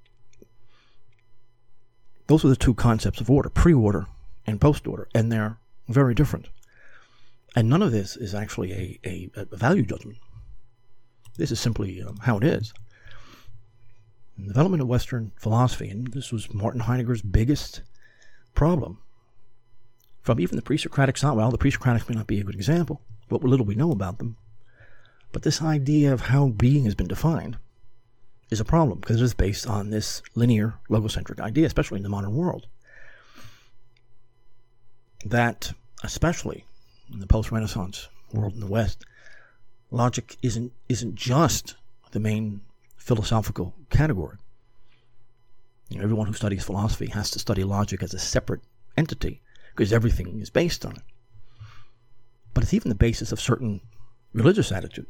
[SPEAKER 2] those are the two concepts of order, pre-order and post-order, and they're very different. And none of this is actually a, a, a value judgment. This is simply um, how it is. The development of Western philosophy, and this was Martin Heidegger's biggest problem, from even the pre-Socratic side. Well, the pre-Socratics may not be a good example, what little we know about them. But this idea of how being has been defined is a problem, because it is based on this linear, logocentric idea, especially in the modern world. That, especially in the post-Renaissance world in the West, logic isn't isn't just the main philosophical category. You know, everyone who studies philosophy has to study logic as a separate entity, because everything is based on it. But it's even the basis of certain religious attitude.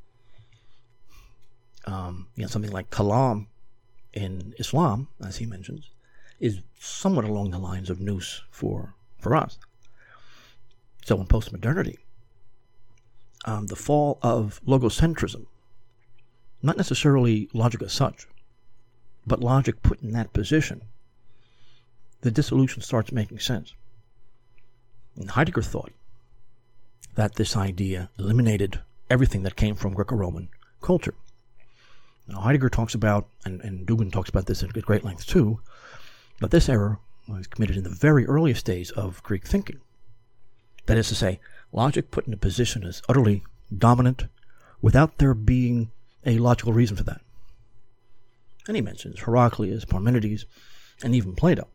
[SPEAKER 2] Um, you know, something like Kalam in Islam, as he mentions, is somewhat along the lines of nous for, for us. So in postmodernity, um, the fall of logocentrism, not necessarily logic as such, but logic put in that position, the dissolution starts making sense. And Heidegger thought that this idea eliminated everything that came from Greco-Roman culture. Now, Heidegger talks about, and, and Dugin talks about this at great length too, that this error was committed in the very earliest days of Greek thinking. That is to say, logic put in a position as utterly dominant without there being a logical reason for that. And he mentions Heraclius, Parmenides, and even Plato.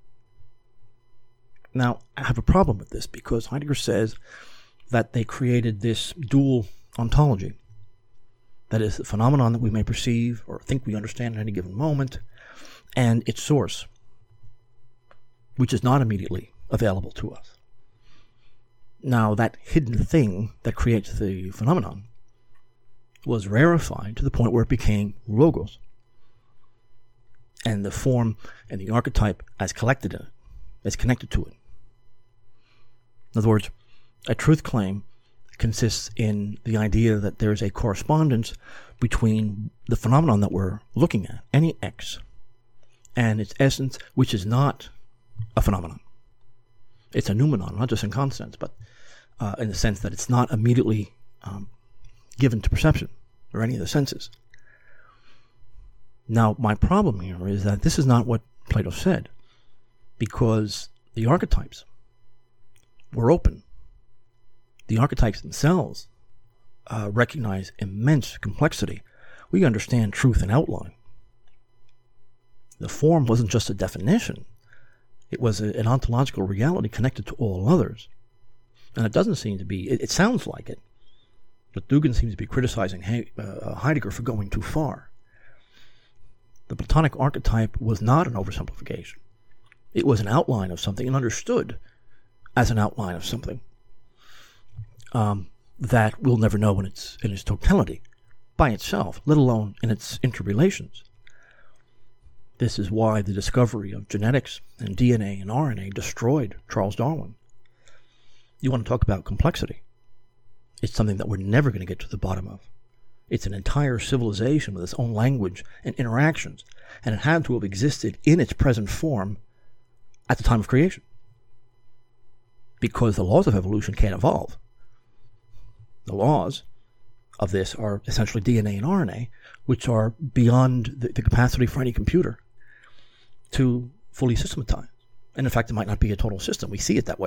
[SPEAKER 2] Now, I have a problem with this because Heidegger says that they created this dual ontology. That is, the phenomenon that we may perceive or think we understand at any given moment, and its source, which is not immediately available to us. Now, that hidden thing that creates the phenomenon was rarefied to the point where it became logos, and the form and the archetype as collected in it, as connected to it. In other words, a truth claim consists in the idea that there is a correspondence between the phenomenon that we're looking at, any X, and its essence, which is not a phenomenon. It's a noumenon, not just in concepts, but uh, in the sense that it's not immediately um, given to perception or any of the senses. Now, my problem here is that this is not what Plato said, because the archetypes were open. The archetypes themselves uh, recognize immense complexity. We understand truth in outline. The form wasn't just a definition. It was a, an ontological reality connected to all others. And it doesn't seem to be, it, it sounds like it, but Dugin seems to be criticizing he, uh, Heidegger for going too far. The Platonic archetype was not an oversimplification. It was an outline of something and understood as an outline of something um, that we'll never know in its, in its totality by itself, let alone in its interrelations. This is why the discovery of genetics and D N A and R N A destroyed Charles Darwin. You want to talk about complexity. It's something that we're never going to get to the bottom of. It's an entire civilization with its own language and interactions, and it had to have existed in its present form at the time of creation. Because the laws of evolution can't evolve. The laws of this are essentially D N A and R N A, which are beyond the, the capacity for any computer to fully systematize. And in fact, it might not be a total system. We see it that way.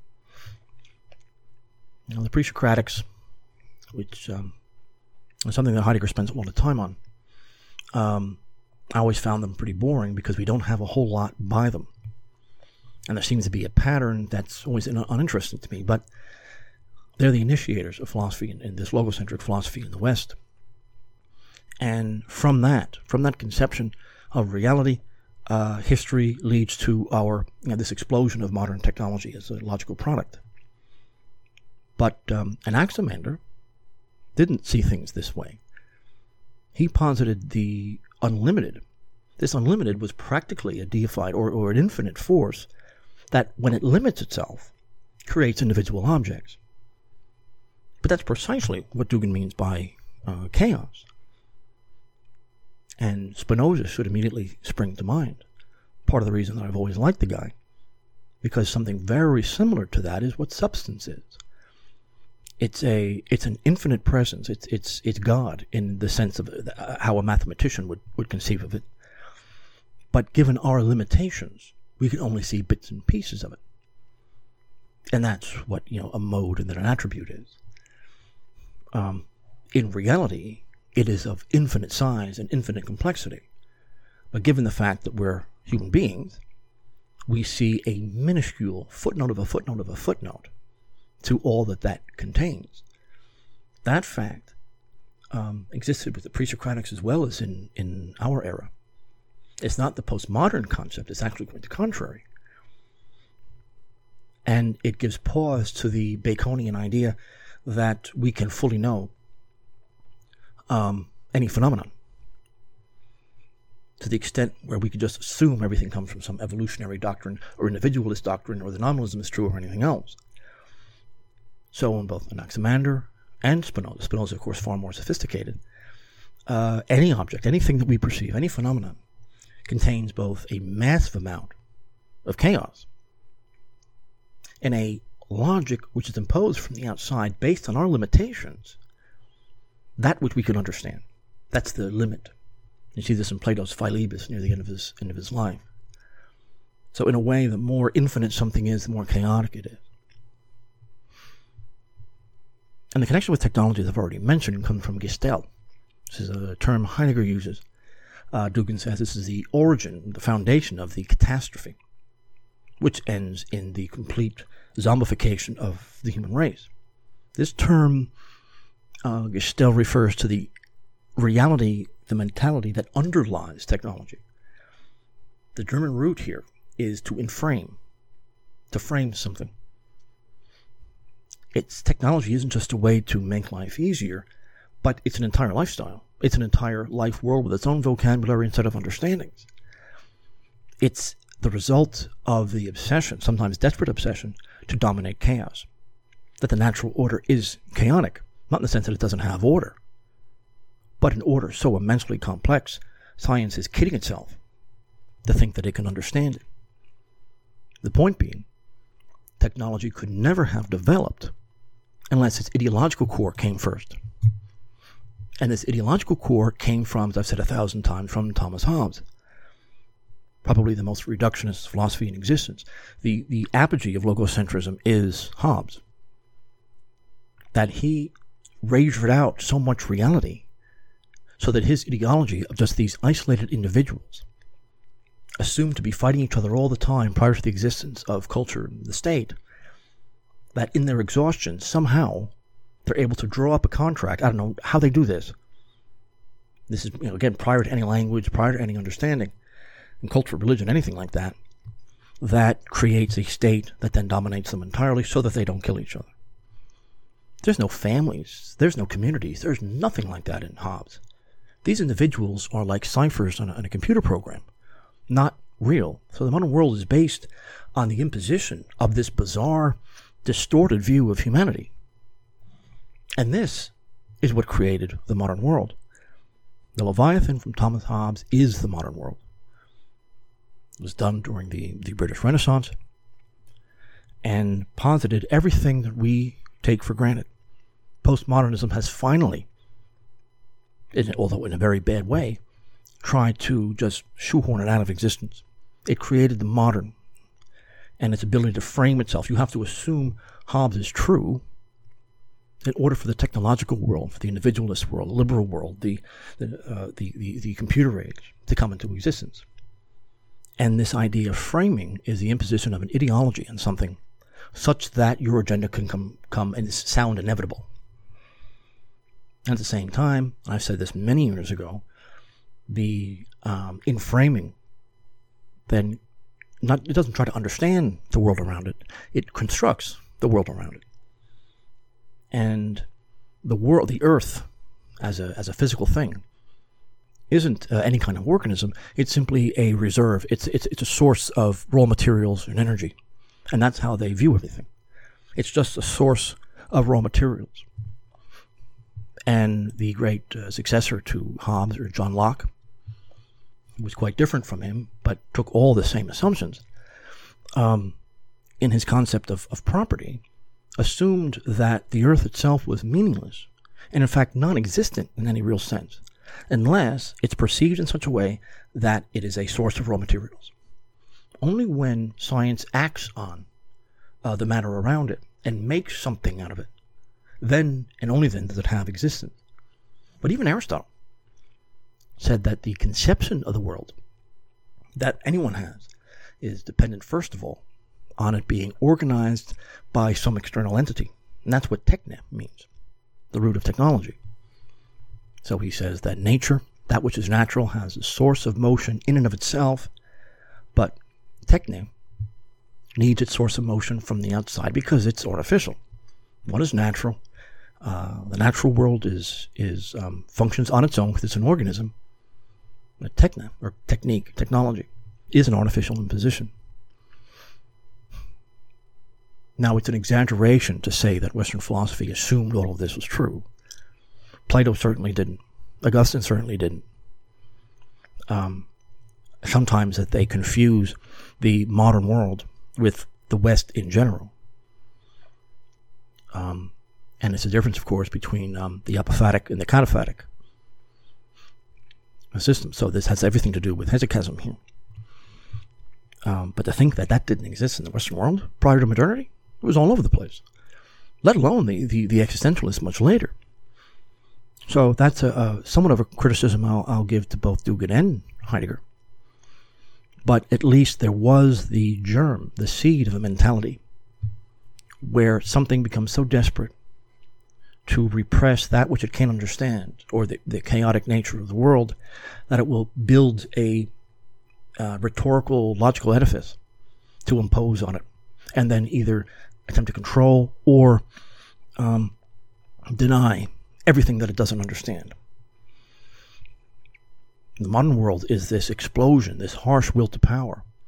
[SPEAKER 2] You know, the pre-Socratics, which um, is something that Heidegger spends a lot of time on, um, I always found them pretty boring because we don't have a whole lot by them. And there seems to be a pattern that's always uninteresting to me, but they're the initiators of philosophy in, in this logocentric philosophy in the West. And from that, from that conception of reality, uh, history leads to our, you know, this explosion of modern technology as a logical product. But um, Anaximander didn't see things this way. He posited the unlimited. This unlimited was practically a deified or, or an infinite force that, when it limits itself, creates individual objects. But that's precisely what Dugin means by uh, chaos. And Spinoza should immediately spring to mind. Part of the reason that I've always liked the guy, because something very similar to that is what substance is. It's a it's an infinite presence. It's it's it's God in the sense of how a mathematician would, would conceive of it. But given our limitations, we can only see bits and pieces of it. And that's what, you know, a mode and then an attribute is. Um, in reality, it is of infinite size and infinite complexity. But given the fact that we're human beings, we see a minuscule footnote of a footnote of a footnote to all that that contains. That fact um, existed with the pre-Socratics as well as in, in our era. It's not the postmodern concept, it's actually quite the contrary. And it gives pause to the Baconian idea that we can fully know um, any phenomenon, to the extent where we could just assume everything comes from some evolutionary doctrine or individualist doctrine or the nominalism is true or anything else. So in both Anaximander and Spinoza, Spinoza of course far more sophisticated, uh, any object, anything that we perceive, any phenomenon, contains both a massive amount of chaos and a logic which is imposed from the outside based on our limitations, that which we can understand. That's the limit. You see this in Plato's Philebus near the end of his end of his life. So in a way, the more infinite something is, the more chaotic it is. And the connection with technology that I've already mentioned comes from Gestalt. This is a term Heidegger uses. Uh, Dugin says this is the origin, the foundation of the catastrophe, which ends in the complete zombification of the human race. This term, uh, Gestalt, refers to the reality, the mentality that underlies technology. The German root here is to inframe, to frame something. It's technology isn't just a way to make life easier, but it's an entire lifestyle. It's an entire life world with its own vocabulary and set of understandings. It's the result of the obsession, sometimes desperate obsession, to dominate chaos. That the natural order is chaotic, not in the sense that it doesn't have order, but an order so immensely complex, science is kidding itself to think that it can understand it. The point being, technology could never have developed unless its ideological core came first. And this ideological core came from, as I've said a thousand times, from Thomas Hobbes. Probably the most reductionist philosophy in existence. The, the apogee of logocentrism is Hobbes. That he razed out so much reality so that his ideology of just these isolated individuals, assumed to be fighting each other all the time prior to the existence of culture and the state, that in their exhaustion, somehow, they're able to draw up a contract. I don't know how they do this. This is, you know, again, prior to any language, prior to any understanding, in culture, religion, anything like that, that creates a state that then dominates them entirely so that they don't kill each other. There's no families. There's no communities. There's nothing like that in Hobbes. These individuals are like ciphers on a, on a computer program, not real. So the modern world is based on the imposition of this bizarre, distorted view of humanity. And this is what created the modern world. The Leviathan from Thomas Hobbes is the modern world. It was done during the, the British Renaissance and posited everything that we take for granted. Postmodernism has finally, although in a very bad way, tried to just shoehorn it out of existence. It created the modern and its ability to frame itself. You have to assume Hobbes is true in order for the technological world, for the individualist world, the liberal world, the the, uh, the, the the computer age to come into existence. And this idea of framing is the imposition of an ideology on something such that your agenda can come, come and sound inevitable. At the same time, I've said this many years ago, the um, in framing, then not it doesn't try to understand the world around it, it constructs the world around it. And the world, the earth, as a as a physical thing, isn't uh, any kind of organism. It's simply a reserve. It's it's it's a source of raw materials and energy, and that's how they view everything. It's just a source of raw materials. And the great uh, successor to Hobbes, or John Locke, was quite different from him, but took all the same assumptions. Um, in his concept of, of property, assumed that the earth itself was meaningless, and in fact non-existent in any real sense, unless it's perceived in such a way that it is a source of raw materials. Only when science acts on uh, the matter around it and makes something out of it, then and only then does it have existence. But even Aristotle said that the conception of the world that anyone has is dependent, first of all, on it being organized by some external entity. And that's what techne means, the root of technology. So he says that nature, that which is natural, has a source of motion in and of itself, but techne needs its source of motion from the outside because it's artificial. What is natural? Uh, the natural world is is um, functions on its own because it's an organism. But techne, or technique, technology, is an artificial imposition. Now, it's an exaggeration to say that Western philosophy assumed all of this was true. Plato certainly didn't. Augustine certainly didn't. Um, sometimes that they confuse the modern world with the West in general. Um, and it's a difference, of course, between um, the apophatic and the cataphatic system. So this has everything to do with hesychasm here. Um, but to think that that didn't exist in the Western world prior to modernity, it was all over the place, let alone the, the, the existentialists much later. So that's a, a somewhat of a criticism I'll, I'll give to both Dugin and Heidegger. But at least there was the germ, the seed of a mentality where something becomes so desperate to repress that which it can't understand, or the, the chaotic nature of the world, that it will build a uh, rhetorical, logical edifice to impose on it, and then either attempt to control or um, deny everything that it doesn't understand. The modern world is this explosion, this harsh will to power,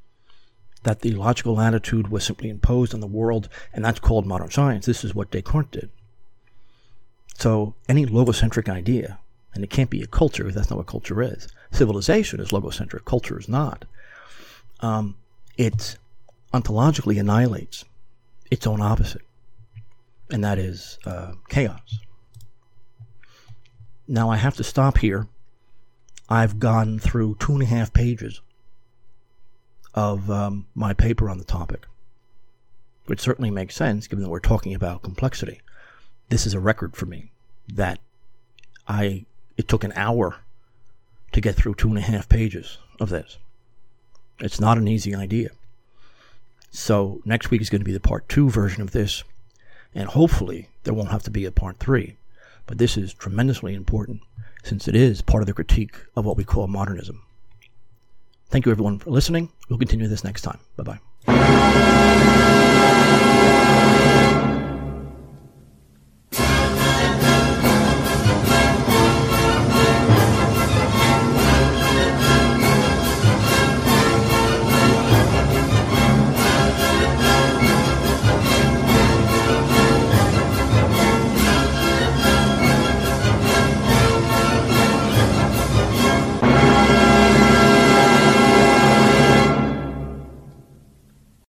[SPEAKER 2] that the logical attitude was simply imposed on the world, and that's called modern science. This is what Descartes did. So any logocentric idea, and it can't be a culture, because that's not what culture is. Civilization is logocentric, culture is not. Um, it ontologically annihilates its own opposite, and that is uh, chaos. Now I have to stop here. I've gone through two and a half pages of um, my paper on the topic, which certainly makes sense given that we're talking about complexity. This is a record for me that I it took an hour to get through two and a half pages of this. It's not an easy idea. So next week is going to be the part two version of this, and hopefully there won't have to be a part three. But this is tremendously important since it is part of the critique of what we call modernism. Thank you everyone for listening. We'll continue this next time. Bye-bye.